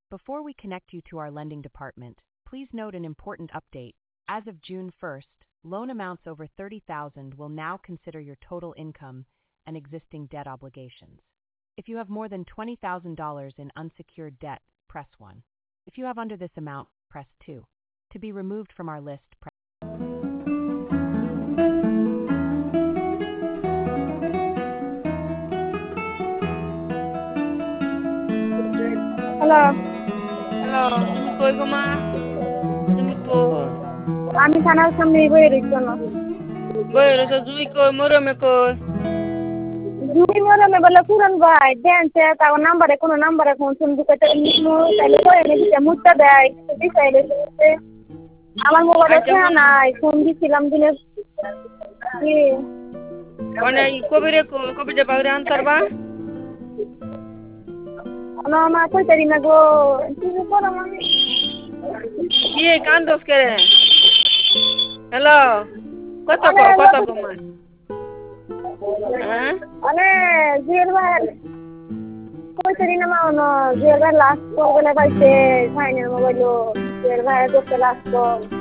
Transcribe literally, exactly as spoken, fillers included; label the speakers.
Speaker 1: Before we connect you to our lending department, please note an important update. As of June first, loan amounts over thirty thousand dollars will now consider your total income and existing debt obligations. If you have more than twenty thousand dollars in unsecured debt, press one. If you have under this amount, press two. To be removed from our list, press
Speaker 2: hello
Speaker 3: hello, তুমি কই গো মা? তুমি কই?
Speaker 2: আমি থানার সামনে বইয়ে রয়েছি কেন
Speaker 3: বই রয়েছো জুই কই মরমে কই?
Speaker 2: জুই মরমে বলে পুরন ভাই দেনছে তার নাম্বারে কোনো নাম্বারে ফোন শুন দিতে তাইলে কই এনে দিতে মুদ্রা দেয় দিতে আমার মোবাইলে
Speaker 3: আচ্ছা,
Speaker 2: ফোন নাই ফোন দিছিলাম দিনে কি
Speaker 3: মানে কবিরে কই কবিরে পাউরে আনতারবা?
Speaker 2: না মা কই তারি না গো কি করো আমি
Speaker 3: কি কান্দস করে? হ্যালো, কত কো কত গো মা? হ্যাঁ?
Speaker 2: মানে জুয়েল ভাই কই তারি না মা ন জুয়েল ভাই লাস্ট কল বলে পাইছে ফাইনাল মোবাইল জুয়েল ভাই করতে লাস্ট কল